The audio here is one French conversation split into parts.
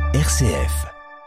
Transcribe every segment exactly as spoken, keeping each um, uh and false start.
R C F.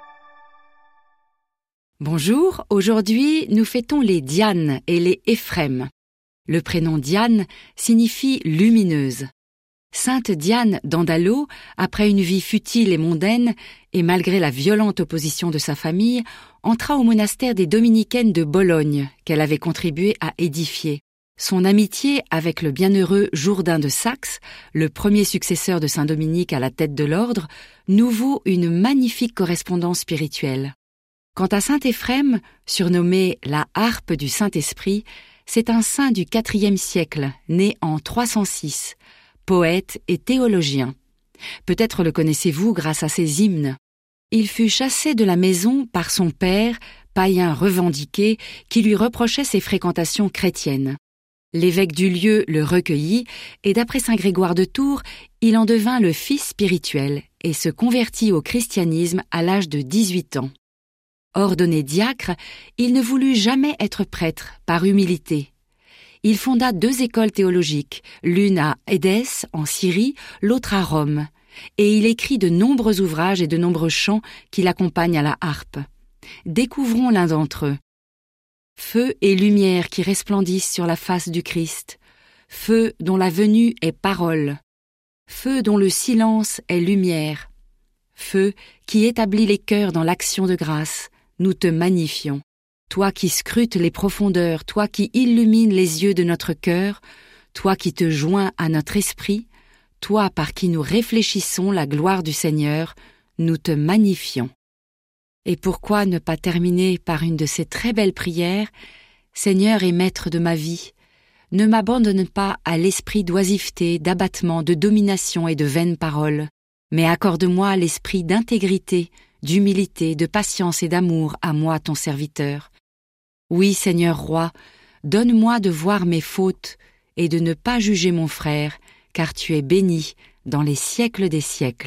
Bonjour, aujourd'hui nous fêtons les Dianes et les Éphrem. Le prénom Diane signifie lumineuse. Sainte Diane d'Andalo, après une vie futile et mondaine, et malgré la violente opposition de sa famille, entra au monastère des Dominicaines de Bologne, qu'elle avait contribué à édifier. Son amitié avec le bienheureux Jourdain de Saxe, le premier successeur de Saint Dominique à la tête de l'ordre, nous vaut une magnifique correspondance spirituelle. Quant à saint Éphrem, surnommé la harpe du Saint-Esprit, c'est un saint du quatrième siècle, né en trois cent six, poète et théologien. Peut-être le connaissez-vous grâce à ses hymnes. Il fut chassé de la maison par son père, païen revendiqué, qui lui reprochait ses fréquentations chrétiennes. L'évêque du lieu le recueillit, et d'après saint Grégoire de Tours, il en devint le fils spirituel et se convertit au christianisme à l'âge de dix-huit ans. Ordonné diacre, il ne voulut jamais être prêtre, par humilité. Il fonda deux écoles théologiques, l'une à Édesse, en Syrie, l'autre à Rome, et il écrit de nombreux ouvrages et de nombreux chants qui l'accompagnent à la harpe. Découvrons l'un d'entre eux. Feu et lumière qui resplendissent sur la face du Christ, feu dont la venue est parole, feu dont le silence est lumière, feu qui établit les cœurs dans l'action de grâce, nous te magnifions. Toi qui scrutes les profondeurs, toi qui illumines les yeux de notre cœur, toi qui te joins à notre esprit, toi par qui nous réfléchissons la gloire du Seigneur, nous te magnifions. Et pourquoi ne pas terminer par une de ces très belles prières « Seigneur et Maître de ma vie, ne m'abandonne pas à l'esprit d'oisiveté, d'abattement, de domination et de vaines paroles, mais accorde-moi l'esprit d'intégrité, d'humilité, de patience et d'amour à moi ton serviteur. Oui, Seigneur Roi, donne-moi de voir mes fautes et de ne pas juger mon frère, car tu es béni dans les siècles des siècles. »